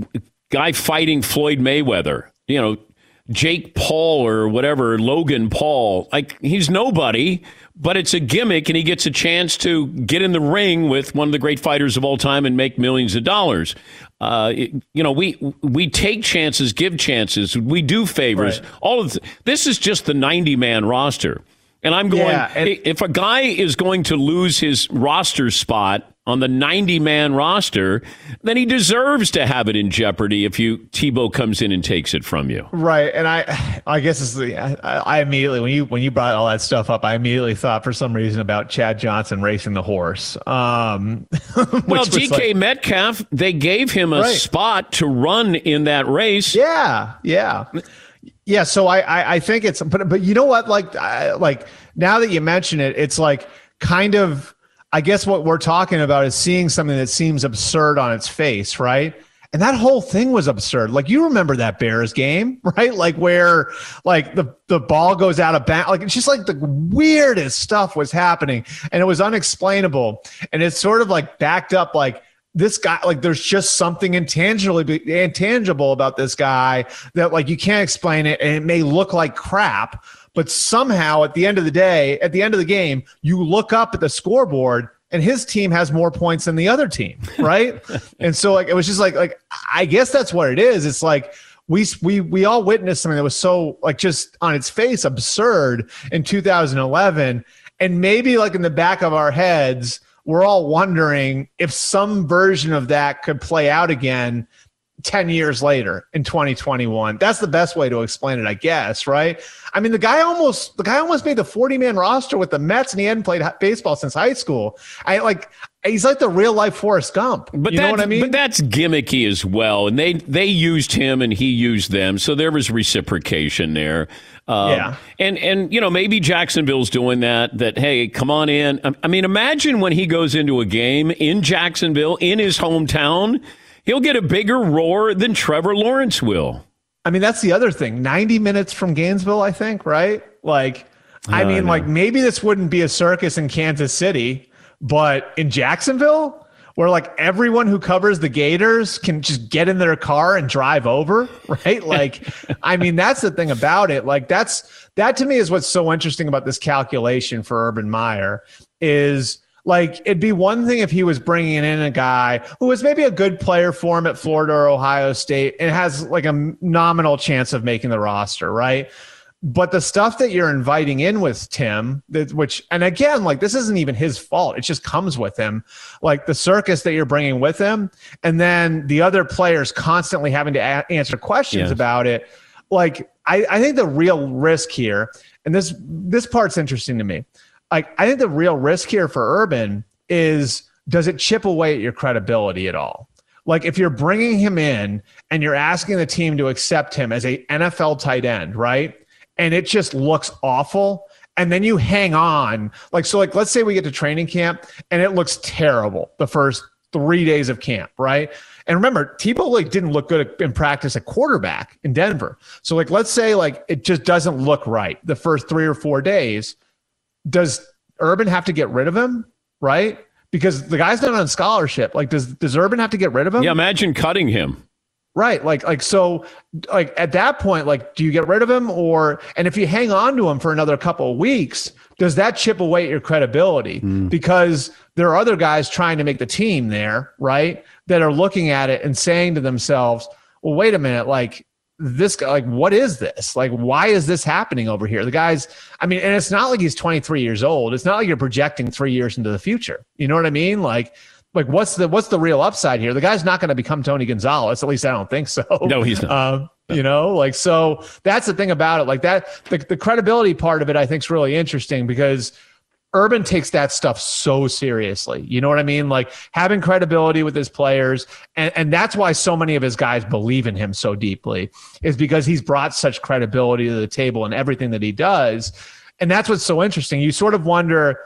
guy fighting Floyd Mayweather, you know, Jake Paul or whatever, Logan Paul. Like he's nobody, but it's a gimmick, and he gets a chance to get in the ring with one of the great fighters of all time and make millions of dollars. Uh, it, you know, we we take chances, give chances, we do favors. Right. All of th- this is just the ninety-man roster, and I'm going. Yeah, and- if a guy is going to lose his roster spot on the ninety-man roster, then he deserves to have it in jeopardy if you Tebow comes in and takes it from you. Right, and I, I guess it's the I, I immediately when you when you brought all that stuff up, I immediately thought for some reason about Chad Johnson racing the horse. Um, well, D K like, Metcalf, they gave him a right. spot to run in that race. Yeah, yeah. Yeah, so I, I, I think it's, but but you know what? Like, I, like now that you mention it, it's like kind of. I guess what we're talking about is seeing something that seems absurd on its face, right? And that whole thing was absurd. Like you remember that Bears game, right? Like where like the, the ball goes out of bounds. Like it's just like the weirdest stuff was happening and it was unexplainable. And it's sort of like backed up like this guy, like there's just something intangibly intangible about this guy that like you can't explain it and it may look like crap. But somehow at the end of the day, at the end of the game, you look up at the scoreboard and his team has more points than the other team, right? And so like it was just like like I guess that's what it is. It's like we we we all witnessed something that was so like just on its face absurd in two thousand eleven, and maybe like in the back of our heads, we're all wondering if some version of that could play out again ten years later in twenty twenty-one. That's the best way to explain it, I guess, right? I mean, the guy almost the guy almost made the forty-man roster with the Mets, and he hadn't played baseball since high school. I like he's like the real life Forrest Gump. But you know what I mean? But that's gimmicky as well. And they they used him and he used them, so there was reciprocation there. Um, yeah. And and you know maybe Jacksonville's doing that. That hey, come on in. I mean, imagine when he goes into a game in Jacksonville in his hometown. He'll get a bigger roar than Trevor Lawrence will. I mean, that's the other thing. ninety minutes from Gainesville, I think, right? Like, I mean, I like maybe this wouldn't be a circus in Kansas City, but in Jacksonville, where like everyone who covers the Gators can just get in their car and drive over, right? Like, I mean, that's the thing about it. Like, that's that to me is what's so interesting about this calculation for Urban Meyer is. Like, it'd be one thing if he was bringing in a guy who was maybe a good player for him at Florida or Ohio State and has like a nominal chance of making the roster, right? But the stuff that you're inviting in with Tim, that, which, and again, like this isn't even his fault. It just comes with him. Like the circus that you're bringing with him, and then the other players constantly having to a- answer questions yes. about it. Like, I, I think the real risk here, and this this part's interesting to me. Like, I think the real risk here for Urban is, does it chip away at your credibility at all? Like, if you're bringing him in and you're asking the team to accept him as a N F L tight end, right? And it just looks awful. And then you hang on. Like, so like, let's say we get to training camp and it looks terrible the first three days of camp, right? And remember, Tebow like didn't look good in practice at quarterback in Denver. So like, let's say like it just doesn't look right the first three or four days. Does Urban have to get rid of him, right? Because the guy's not on scholarship. Like, does does Urban have to get rid of him? Yeah, imagine cutting him. Right. Like, like so, like at that point, like, do you get rid of him, or and if you hang on to him for another couple of weeks, does that chip away at your credibility? Mm. Because there are other guys trying to make the team there, right? That are looking at it and saying to themselves, "Well, wait a minute, like." This guy, like, what is this? Like, why is this happening over here? The guy's, I mean, and it's not like he's twenty-three years old. It's not like you're projecting three years into the future. You know what I mean? Like, like what's the what's the real upside here? The guy's not going to become Tony Gonzalez. At least I don't think so. No, he's not. Um, you know, like, so that's the thing about it. Like that, the, the credibility part of it, I think, is really interesting because Urban takes that stuff so seriously. You know what I mean? Like having credibility with his players. And, and that's why so many of his guys believe in him so deeply, is because he's brought such credibility to the table in everything that he does. And that's what's so interesting. You sort of wonder,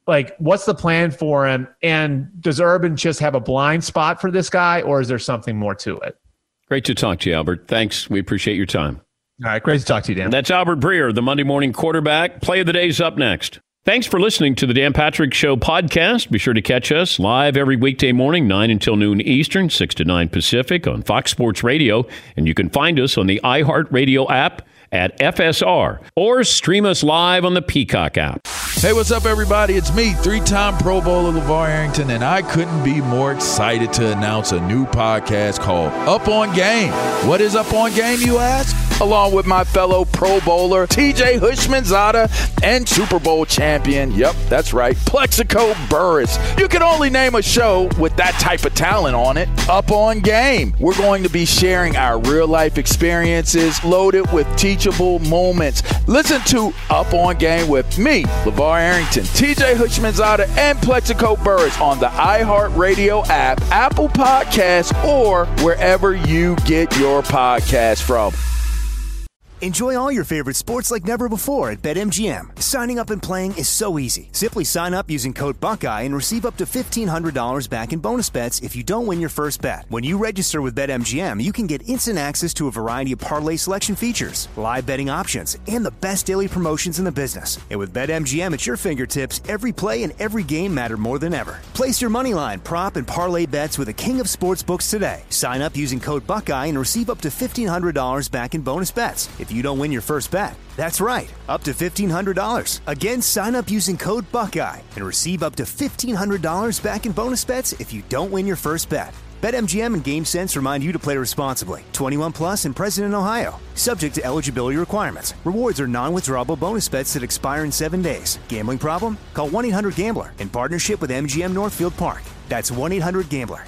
like, what's the plan for him? And does Urban just have a blind spot for this guy, or is there something more to it? Great to talk to you, Albert. Thanks. We appreciate your time. All right. Great to talk to you, Dan. That's Albert Breer, the Monday morning quarterback. Play of the Day's up next. Thanks for listening to the Dan Patrick Show podcast. Be sure to catch us live every weekday morning, nine until noon Eastern, six to nine Pacific on Fox Sports Radio. And you can find us on the iHeartRadio app at F S R or stream us live on the Peacock app. Hey, what's up, everybody? It's me, three-time Pro Bowler LeVar Arrington, and I couldn't be more excited to announce a new podcast called Up On Game. What is Up On Game, you ask? Along with my fellow Pro Bowler, T J Hushmanzada, and Super Bowl champion, yep, that's right, Plexico Burris. You can only name a show with that type of talent on it, Up On Game. We're going to be sharing our real-life experiences loaded with teachable moments. Listen to Up On Game with me, LeVar Arrington, T J Hushmanzada, and Plexico Burris on the iHeartRadio app, Apple Podcasts, or wherever you get your podcasts from. Enjoy all your favorite sports like never before at BetMGM. Signing up and playing is so easy. Simply sign up using code Buckeye and receive up to fifteen hundred dollars back in bonus bets if you don't win your first bet. When you register with BetMGM, you can get instant access to a variety of parlay selection features, live betting options, and the best daily promotions in the business. And with BetMGM at your fingertips, every play and every game matter more than ever. Place your moneyline, prop, and parlay bets with the king of sportsbooks today. Sign up using code Buckeye and receive up to fifteen hundred dollars back in bonus bets if you don't win your first bet. That's right, up to fifteen hundred dollars. Again, sign up using code Buckeye and receive up to fifteen hundred dollars back in bonus bets if you don't win your first bet. BetMGM and GameSense remind you to play responsibly. twenty-one plus and present in Ohio. Subject to eligibility requirements. Rewards are non-withdrawable bonus bets that expire in seven days. Gambling problem? Call one eight hundred gambler in partnership with M G M Northfield Park. That's one eight hundred gambler.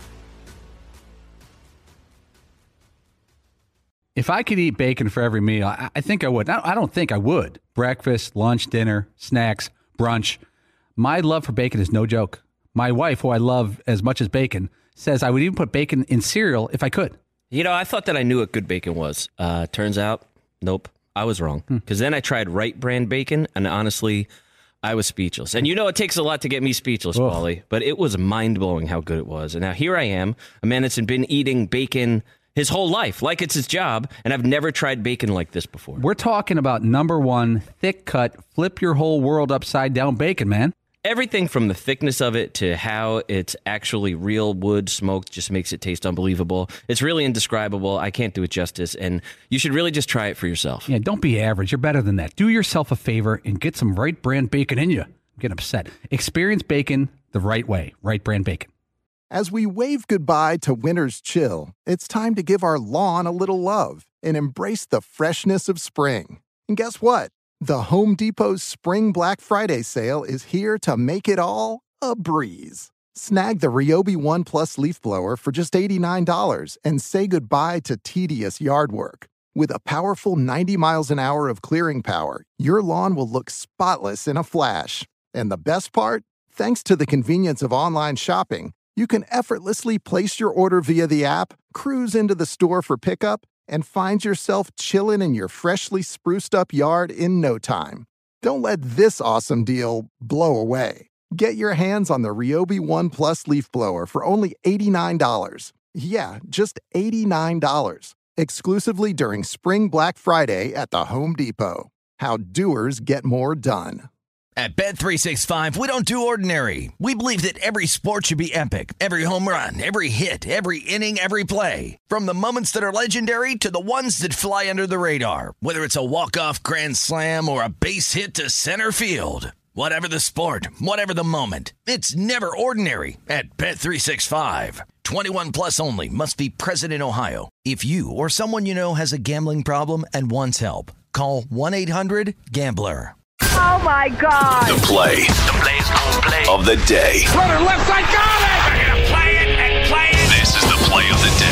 If I could eat bacon for every meal, I, I think I would. I don't think I would. Breakfast, lunch, dinner, snacks, brunch. My love for bacon is no joke. My wife, who I love as much as bacon, says I would even put bacon in cereal if I could. You know, I thought that I knew what good bacon was. Uh, turns out, nope, I was wrong. Because hmm. then I tried right brand bacon, and honestly, I was speechless. And you know, it takes a lot to get me speechless, oh. Paulie, but it was mind-blowing how good it was. And now here I am, a man that's been eating bacon his whole life, like it's his job, and I've never tried bacon like this before. We're talking about number one, thick cut, flip your whole world upside down bacon, man. Everything from the thickness of it to how it's actually real wood smoked just makes it taste unbelievable. It's really indescribable. I can't do it justice, and you should really just try it for yourself. Yeah, don't be average. You're better than that. Do yourself a favor and get some right brand bacon in you. I'm getting upset. Experience bacon the right way. Right brand bacon. As we wave goodbye to winter's chill, it's time to give our lawn a little love and embrace the freshness of spring. And guess what? The Home Depot's Spring Black Friday sale is here to make it all a breeze. Snag the Ryobi One Plus leaf blower for just eighty-nine dollars and say goodbye to tedious yard work. With a powerful ninety miles an hour of clearing power, your lawn will look spotless in a flash. And the best part? Thanks to the convenience of online shopping, you can effortlessly place your order via the app, cruise into the store for pickup, and find yourself chilling in your freshly spruced up yard in no time. Don't let this awesome deal blow away. Get your hands on the Ryobi One Plus leaf blower for only eighty-nine dollars. Yeah, just eighty-nine dollars. Exclusively during Spring Black Friday at the Home Depot. How doers get more done. At Bet three sixty-five, we don't do ordinary. We believe that every sport should be epic. Every home run, every hit, every inning, every play. From the moments that are legendary to the ones that fly under the radar. Whether it's a walk-off grand slam or a base hit to center field. Whatever the sport, whatever the moment. It's never ordinary at Bet three sixty-five. twenty-one plus only. Must be present in Ohio. If you or someone you know has a gambling problem and wants help, call one eight hundred gambler. Oh, my God. The play, the play's gonna play of the day. Runner left side, got it. They're going to play it and play it. This is the play of the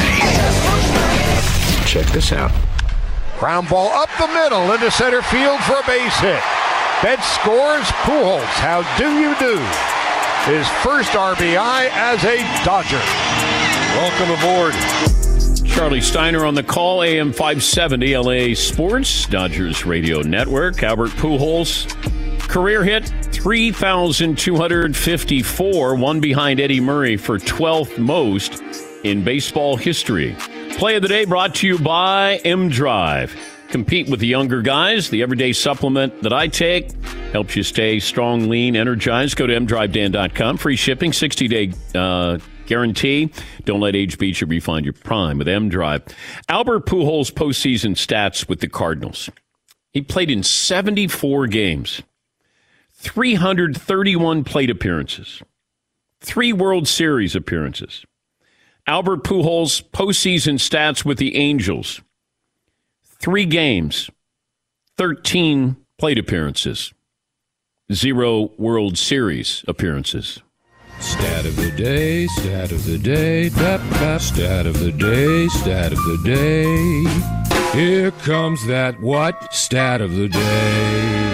day. Check this out. Ground ball up the middle into center field for a base hit. Betts scores. Pujols, how do you do? His first R B I as a Dodger. Welcome aboard. Charlie Steiner on the call, A M five seventy, L A Sports, Dodgers Radio Network. Albert Pujols, career hit, three three thousand two hundred fifty-four, one behind Eddie Murray for twelfth most in baseball history. Play of the day brought to you by M-Drive. Compete with the younger guys. The everyday supplement that I take helps you stay strong, lean, energized. Go to m drive dan dot com. Free shipping, sixty-day uh, guarantee. Don't let age beat you. Refine your prime with M-Drive. Albert Pujols' postseason stats with the Cardinals. He played in seventy-four games, three hundred thirty-one plate appearances, three World Series appearances. Albert Pujols' postseason stats with the Angels. Three games, thirteen plate appearances, zero World Series appearances. Stat of the day, stat of the day, dap, dap, stat of the day, stat of the day. Here comes that what? Stat of the day.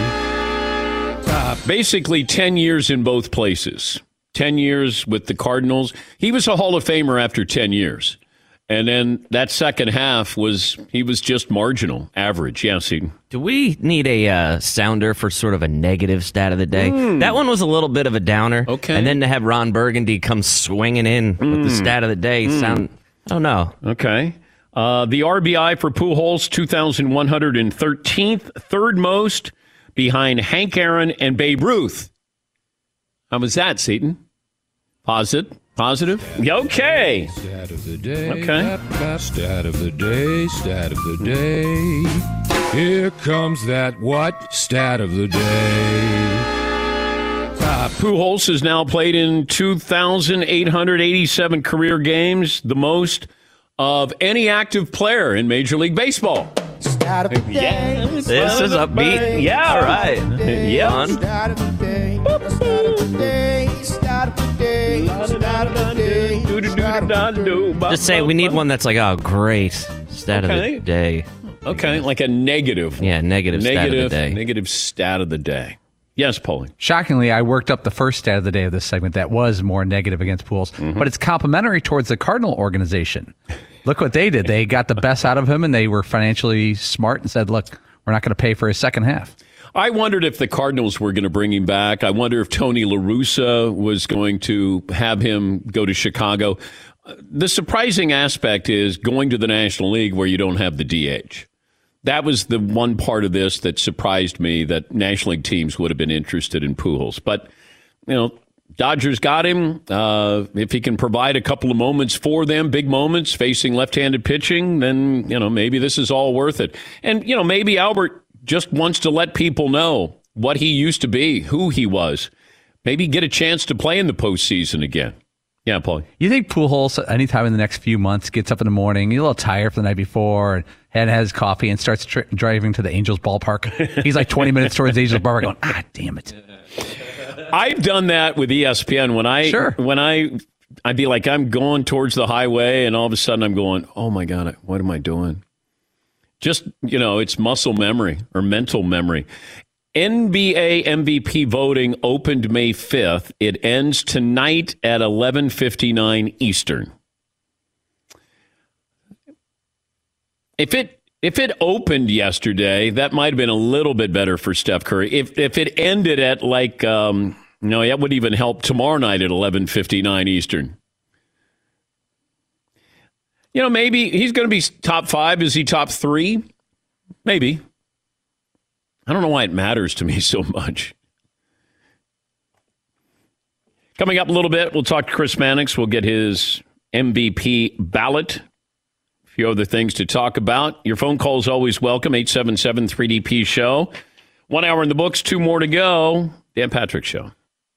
Uh, basically ten years in both places. ten years with the Cardinals. He was a Hall of Famer after ten years. And then that second half was, he was just marginal, average. Yeah, see. Do we need a uh, sounder for sort of a negative stat of the day? Mm. That one was a little bit of a downer. Okay. And then to have Ron Burgundy come swinging in mm. with the stat of the day, mm. sound, I don't know. Okay. Uh, the R B I for Pujols, two thousand one hundred thirteenth, third most behind Hank Aaron and Babe Ruth. How was that, Seton? Positive? Positive? Okay. Stat of the day. Okay. Stat of the day. Stat of the day. Here comes that what? Stat of the day. Uh, Pujols has now played in two thousand eight hundred eighty-seven career games, the most of any active player in Major League Baseball. Stat of the day. Yeah, this is upbeat. Yeah, all right. Yeah. Stat of the day. Stat of the day. Stat of the day. Stat of the day. Just say we need one that's like, oh, great. Stat Okay. of the day. Okay, like a negative. Yeah, negative, Negative, stat of the day. negative stat of the day. Yes, Paulie. Shockingly, I worked up the first stat of the day of this segment that was more negative against Pujols, Mm-hmm. but it's complimentary towards the Cardinal organization. Look what they did. They got the best out of him, and they were financially smart and said, look, we're not going to pay for his second half. I wondered if the Cardinals were going to bring him back. I wonder if Tony La Russa was going to have him go to Chicago. The surprising aspect is going to the National League where you don't have the D H. That was the one part of this that surprised me, that National League teams would have been interested in Pujols. But, you know, Dodgers got him. Uh, if he can provide a couple of moments for them, big moments facing left-handed pitching, then, you know, maybe this is all worth it. And, you know, maybe Albert just wants to let people know what he used to be, who he was. Maybe get a chance to play in the postseason again. Yeah, Paul. You think Pujols, anytime in the next few months, gets up in the morning, he's a little tired from the night before, and, and has coffee and starts tri- driving to the Angels ballpark? He's like twenty minutes towards the Angels ballpark going, ah, damn it. I've done that with E S P N when I sure. when I I'd be like, I'm going towards the highway, and all of a sudden I'm going, oh my God, what am I doing? Just, you know, it's muscle memory or mental memory. N B A M V P voting opened May fifth. It ends tonight at eleven fifty-nine Eastern. If it if it opened yesterday, that might have been a little bit better for Steph Curry. If if it ended at like, um, no, that would even help tomorrow night at eleven fifty-nine Eastern. You know, maybe he's going to be top five. Is he top three? Maybe. I don't know why it matters to me so much. Coming up a little bit, we'll talk to Chris Mannix. We'll get his M V P ballot. A few other things to talk about. Your phone call is always welcome. eight seven seven three D P show. One hour in the books, two more to go. Dan Patrick Show.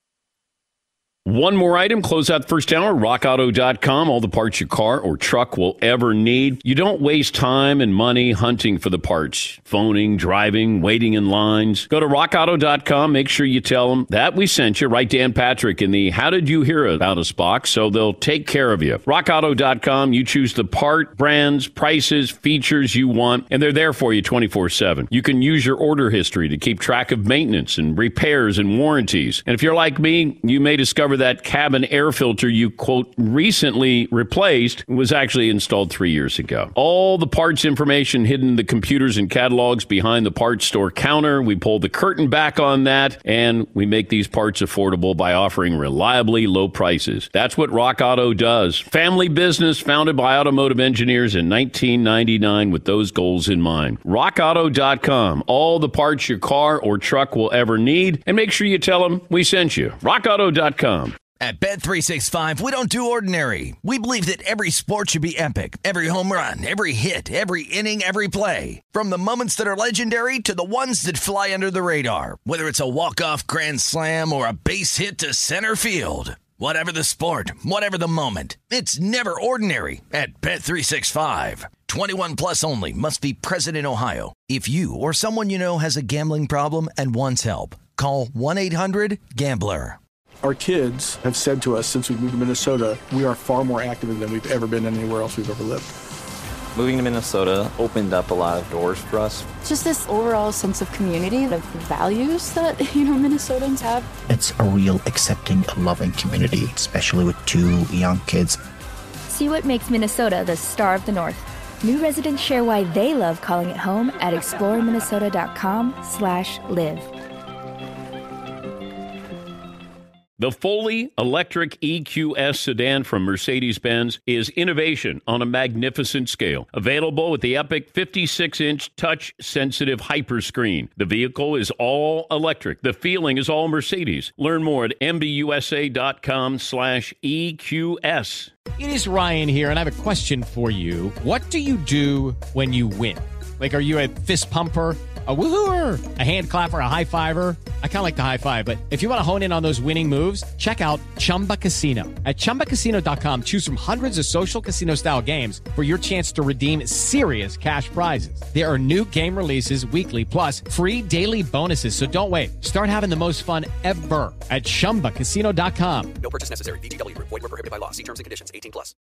One more item, close out the first hour, rock auto dot com, all the parts your car or truck will ever need. You don't waste time and money hunting for the parts, phoning, driving, waiting in lines. Go to rock auto dot com, make sure you tell them that we sent you. Write Dan Patrick in the How Did You Hear About Us box, so they'll take care of you. rock auto dot com, you choose the part, brands, prices, features you want, and they're there for you twenty-four seven. You can use your order history to keep track of maintenance and repairs and warranties. And if you're like me, you may discover whatever that cabin air filter you, quote, recently replaced was actually installed three years ago. All the parts information hidden in the computers and catalogs behind the parts store counter. We pull the curtain back on that, and we make these parts affordable by offering reliably low prices. That's what Rock Auto does. Family business founded by automotive engineers in nineteen ninety-nine with those goals in mind. rock auto dot com. All the parts your car or truck will ever need, and make sure you tell them we sent you. rock auto dot com. At Bet three sixty-five, we don't do ordinary. We believe that every sport should be epic. Every home run, every hit, every inning, every play. From the moments that are legendary to the ones that fly under the radar. Whether it's a walk-off grand slam or a base hit to center field. Whatever the sport, whatever the moment, it's never ordinary at Bet three sixty-five. twenty-one plus only. Must be present in Ohio. If you or someone you know has a gambling problem and wants help, call one eight hundred gambler. Our kids have said to us since we moved to Minnesota, we are far more active than we've ever been anywhere else we've ever lived. Moving to Minnesota opened up a lot of doors for us. Just this overall sense of community, of values that, you know, Minnesotans have. It's a real accepting, loving community, especially with two young kids. See what makes Minnesota the star of the North. New residents share why they love calling it home at explore minnesota dot com slash live. The fully electric E Q S sedan from Mercedes-Benz is innovation on a magnificent scale. Available with the epic fifty-six inch touch-sensitive Hyperscreen. The vehicle is all electric. The feeling is all Mercedes. Learn more at m b u s a dot com slash E Q S. It is Ryan here, and I have a question for you. What do you do when you win? Like, are you a fist pumper, a woohooer, a hand clapper, a high fiver? I kind of like the high five, but if you want to hone in on those winning moves, check out Chumba Casino. At chumba casino dot com, choose from hundreds of social casino style games for your chance to redeem serious cash prizes. There are new game releases weekly, plus free daily bonuses. So don't wait. Start having the most fun ever at chumba casino dot com. No purchase necessary. V G W. Void where prohibited by law. See terms and conditions. eighteen plus.